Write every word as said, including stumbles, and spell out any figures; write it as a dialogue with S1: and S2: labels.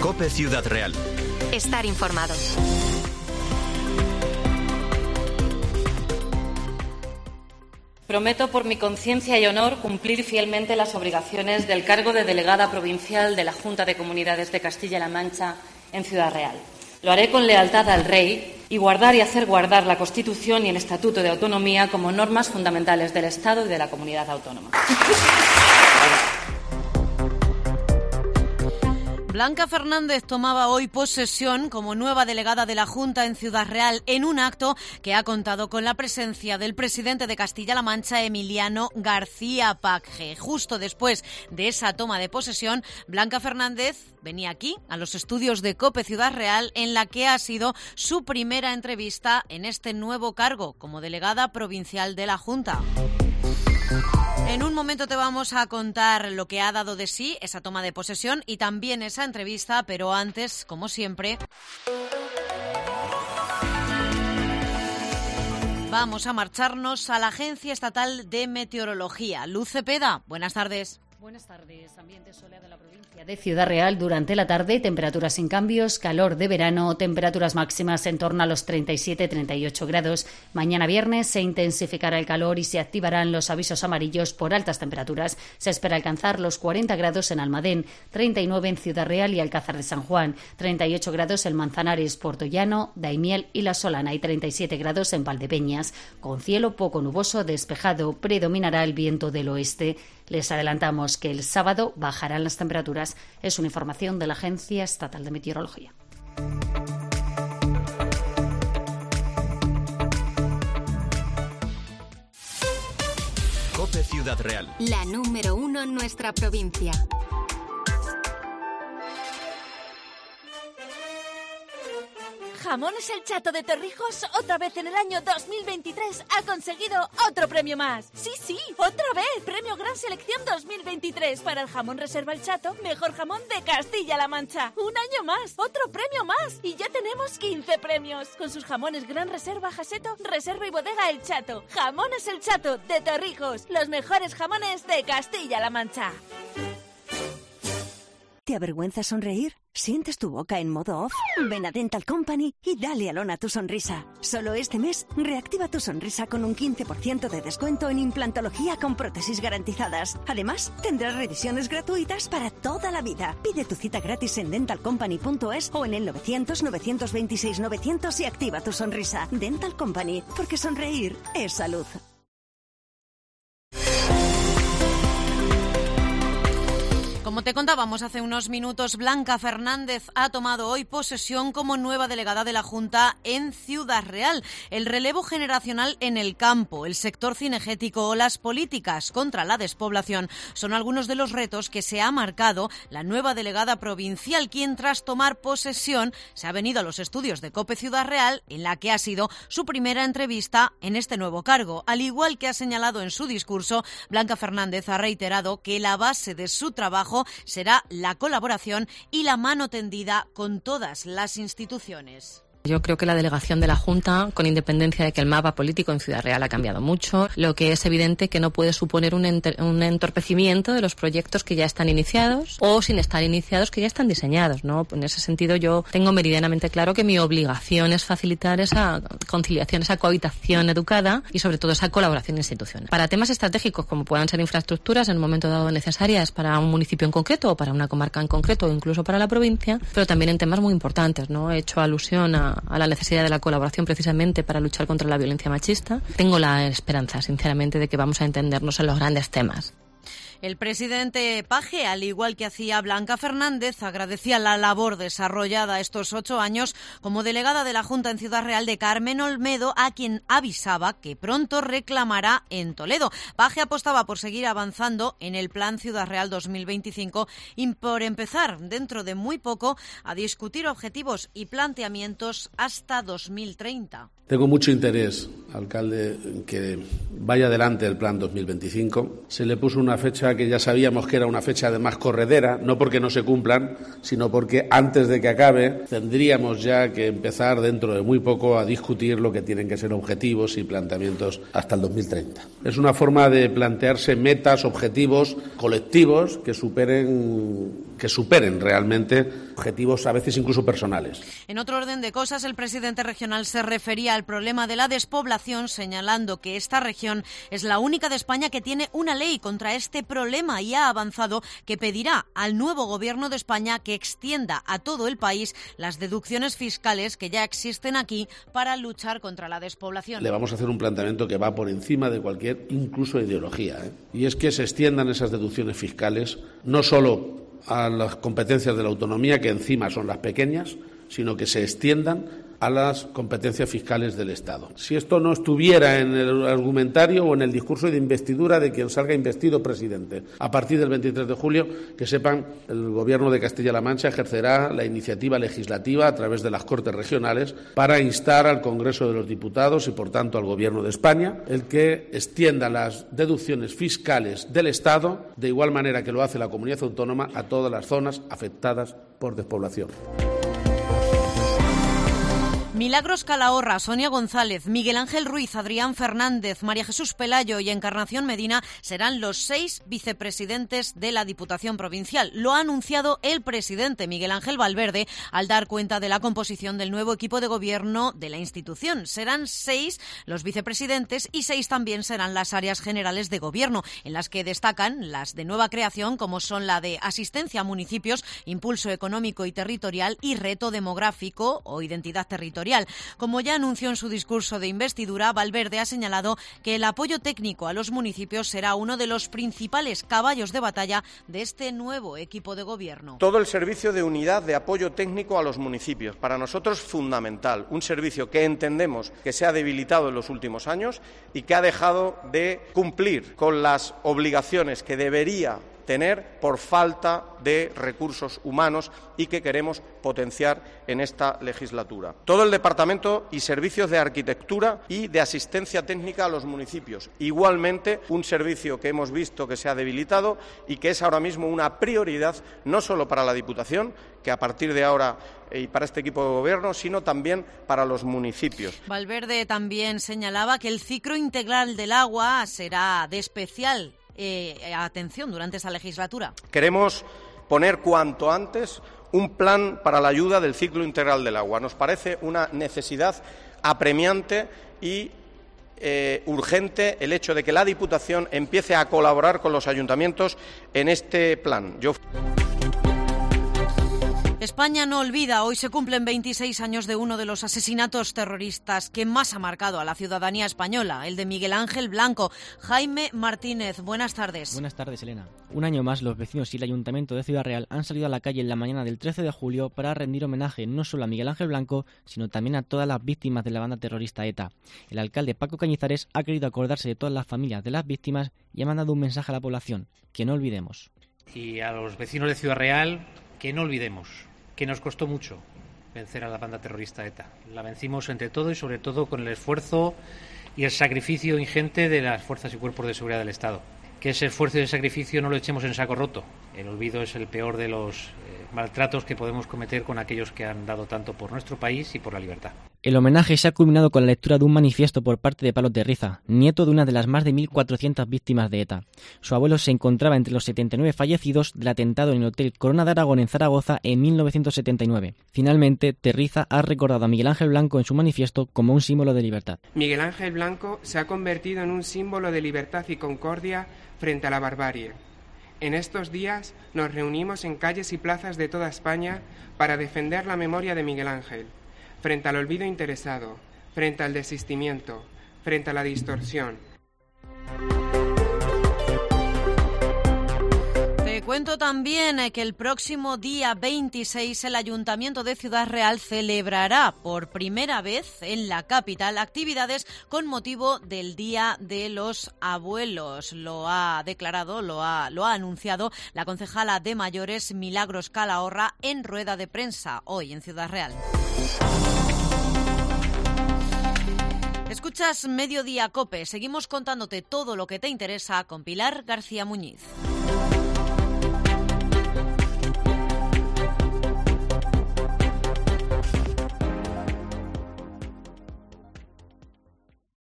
S1: COPE Ciudad Real.
S2: Estar informado.
S3: Prometo por mi conciencia y honor cumplir fielmente las obligaciones del cargo de delegada provincial de la Junta de Comunidades de Castilla-La Mancha en Ciudad Real. Lo haré con lealtad al Rey y guardar y hacer guardar la Constitución y el Estatuto de Autonomía como normas fundamentales del Estado y de la comunidad autónoma.
S4: Blanca Fernández tomaba hoy posesión como nueva delegada de la Junta en Ciudad Real en un acto que ha contado con la presencia del presidente de Castilla-La Mancha, Emiliano García Paje. Justo después de esa toma de posesión, Blanca Fernández venía aquí, a los estudios de COPE Ciudad Real, en la que ha sido su primera entrevista en este nuevo cargo como delegada provincial de la Junta. En un momento te vamos a contar lo que ha dado de sí esa toma de posesión y también esa entrevista, pero antes, como siempre, vamos a marcharnos a la Agencia Estatal de Meteorología. Luz Cepeda, buenas tardes.
S5: Buenas tardes. Ambiente soleado en la provincia de Ciudad Real durante la tarde, temperaturas sin cambios, calor de verano, temperaturas máximas en torno a los treinta y siete a treinta y ocho grados. Mañana viernes se intensificará el calor y se activarán los avisos amarillos por altas temperaturas. Se espera alcanzar los cuarenta grados en Almadén, treinta y nueve en Ciudad Real y Alcázar de San Juan, treinta y ocho grados en Manzanares, Portollano, Daimiel y La Solana y treinta y siete grados en Valdepeñas. Con cielo poco nuboso despejado, predominará el viento del oeste. Les adelantamos que el sábado bajarán las temperaturas. Es una información de la Agencia Estatal de Meteorología.
S1: COPE Ciudad Real.
S2: La número uno en nuestra provincia.
S6: Jamones El Chato de Torrijos otra vez en el año dos mil veintitrés ha conseguido otro premio más. Sí, sí, otra vez. Premio Gran Selección dos mil veintitrés para el jamón Reserva El Chato, mejor jamón de Castilla-La Mancha. Un año más, otro premio más. Y ya tenemos quince premios. Con sus jamones Gran Reserva Jaseto, Reserva y Bodega El Chato. Jamones El Chato de Torrijos, los mejores jamones de Castilla-La Mancha.
S7: ¿Te avergüenza sonreír? ¿Sientes tu boca en modo off? Ven a Dental Company y dale alón a tu sonrisa. Solo este mes, reactiva tu sonrisa con un quince por ciento de descuento en implantología con prótesis garantizadas. Además, tendrás revisiones gratuitas para toda la vida. Pide tu cita gratis en dental company punto es o en el novecientos, novecientos veintiséis, novecientos y activa tu sonrisa. Dental Company, porque sonreír es salud.
S4: Como te contábamos hace unos minutos, Blanca Fernández ha tomado hoy posesión como nueva delegada de la Junta en Ciudad Real. El relevo generacional en el campo, el sector cinegético o las políticas contra la despoblación son algunos de los retos que se ha marcado la nueva delegada provincial, quien tras tomar posesión se ha venido a los estudios de COPE Ciudad Real, en la que ha sido su primera entrevista en este nuevo cargo. Al igual que ha señalado en su discurso, Blanca Fernández ha reiterado que la base de su trabajo será la colaboración y la mano tendida con todas las instituciones.
S8: Yo creo que la delegación de la Junta, con independencia de que el mapa político en Ciudad Real ha cambiado mucho, lo que es evidente que no puede suponer un, enter- un entorpecimiento de los proyectos que ya están iniciados o sin estar iniciados que ya están diseñados, ¿no? En ese sentido yo tengo meridianamente claro que mi obligación es facilitar esa conciliación, esa cohabitación educada y sobre todo esa colaboración institucional. Para temas estratégicos como puedan ser infraestructuras en un momento dado necesarias para un municipio en concreto o para una comarca en concreto o incluso para la provincia, pero también en temas muy importantes, ¿no? He hecho alusión a a la necesidad de la colaboración precisamente para luchar contra la violencia machista. Tengo la esperanza, sinceramente, de que vamos a entendernos en los grandes temas.
S4: El presidente Paje, al igual que hacía Blanca Fernández, agradecía la labor desarrollada estos ocho años como delegada de la Junta en Ciudad Real de Carmen Olmedo, a quien avisaba que pronto reclamará en Toledo. Paje apostaba por seguir avanzando en el Plan Ciudad Real dos mil veinticinco y por empezar dentro de muy poco a discutir objetivos y planteamientos hasta dos mil treinta.
S9: Tengo mucho interés, alcalde, en que vaya adelante el Plan dos mil veinticinco. Se le puso una fecha
S1: fecha que ya sabíamos que era una fecha además corredera, no porque no se cumplan, sino porque antes de que acabe tendríamos ya que empezar dentro de muy poco a discutir lo que tienen que ser objetivos y planteamientos hasta el dos mil treinta. Es una forma de plantearse metas, objetivos colectivos que superen, que superen realmente objetivos a veces incluso personales.
S4: En otro orden de cosas, el presidente regional se refería al problema de la despoblación, señalando que esta región es la única de España que tiene una ley contra este problema y ha avanzado que pedirá al nuevo Gobierno de España que extienda a todo el país las deducciones fiscales que ya existen aquí para luchar contra la despoblación.
S1: Le vamos a hacer un planteamiento que va por encima de cualquier, incluso ideología, ¿eh? Y es que se extiendan esas deducciones fiscales no solo a las competencias de la autonomía, que encima son las pequeñas, sino que se extiendan a las competencias fiscales del Estado. Si esto no estuviera en el argumentario o en el discurso de investidura de quien salga investido presidente, a partir del veintitrés de julio, que sepan, el Gobierno de Castilla-La Mancha ejercerá la iniciativa legislativa a través de las Cortes regionales para instar al Congreso de los Diputados y, por tanto, al Gobierno de España el que extienda las deducciones fiscales del Estado, de igual manera que lo hace la comunidad autónoma, a todas las zonas afectadas por despoblación.
S4: Milagros Calahorra, Sonia González, Miguel Ángel Ruiz, Adrián Fernández, María Jesús Pelayo y Encarnación Medina serán los seis vicepresidentes de la Diputación Provincial. Lo ha anunciado el presidente Miguel Ángel Valverde al dar cuenta de la composición del nuevo equipo de gobierno de la institución. Serán seis los vicepresidentes y seis también serán las áreas generales de gobierno, en las que destacan las de nueva creación, como son la de asistencia a municipios, impulso económico y territorial y reto demográfico o identidad territorial. Como ya anunció en su discurso de investidura, Valverde ha señalado que el apoyo técnico a los municipios será uno de los principales caballos de batalla de este nuevo equipo de gobierno.
S9: Todo el servicio de unidad de apoyo técnico a los municipios, para nosotros fundamental, un servicio que entendemos que se ha debilitado en los últimos años y que ha dejado de cumplir con las obligaciones que debería tener por falta de recursos humanos y que queremos potenciar en esta legislatura. Todo el departamento y servicios de arquitectura y de asistencia técnica a los municipios. Igualmente, un servicio que hemos visto que se ha debilitado y que es ahora mismo una prioridad no solo para la Diputación, que a partir de ahora y para este equipo de gobierno, sino también para los municipios.
S4: Valverde también señalaba que el ciclo integral del agua será de especial Eh, atención durante esta legislatura.
S9: Queremos poner cuanto antes un plan para la ayuda del ciclo integral del agua. Nos parece una necesidad apremiante y eh, urgente el hecho de que la Diputación empiece a colaborar con los ayuntamientos en este plan. Yo...
S4: España no olvida. Hoy se cumplen veintiséis años de uno de los asesinatos terroristas que más ha marcado a la ciudadanía española, el de Miguel Ángel Blanco. Jaime Martínez, buenas tardes.
S10: Buenas tardes, Elena. Un año más, los vecinos y el Ayuntamiento de Ciudad Real han salido a la calle en la mañana del trece de julio para rendir homenaje no solo a Miguel Ángel Blanco, sino también a todas las víctimas de la banda terrorista ETA. El alcalde Paco Cañizares ha querido acordarse de todas las familias de las víctimas y ha mandado un mensaje a la población, que no olvidemos.
S11: Y a los vecinos de Ciudad Real, que no olvidemos que nos costó mucho vencer a la banda terrorista ETA. La vencimos entre todo y sobre todo con el esfuerzo y el sacrificio ingente de las fuerzas y cuerpos de seguridad del Estado. Que ese esfuerzo y el sacrificio no lo echemos en saco roto. El olvido es el peor de los eh, maltratos que podemos cometer con aquellos que han dado tanto por nuestro país y por la libertad.
S10: El homenaje se ha culminado con la lectura de un manifiesto por parte de Palo Terriza, nieto de una de las más de mil cuatrocientas víctimas de ETA. Su abuelo se encontraba entre los setenta y nueve fallecidos del atentado en el Hotel Corona de Aragón en Zaragoza en mil novecientos setenta y nueve. Finalmente, Terriza ha recordado a Miguel Ángel Blanco en su manifiesto como un símbolo de libertad.
S12: Miguel Ángel Blanco se ha convertido en un símbolo de libertad y concordia frente a la barbarie. En estos días nos reunimos en calles y plazas de toda España para defender la memoria de Miguel Ángel, frente al olvido interesado, frente al desistimiento, frente a la distorsión.
S4: Te cuento también que el próximo día veintiséis el Ayuntamiento de Ciudad Real celebrará por primera vez en la capital actividades con motivo del Día de los Abuelos. Lo ha declarado, lo ha, lo ha anunciado la concejala de Mayores Milagros Calahorra en rueda de prensa hoy en Ciudad Real. Escuchas Mediodía COPE. Seguimos contándote todo lo que te interesa con Pilar García Muñiz.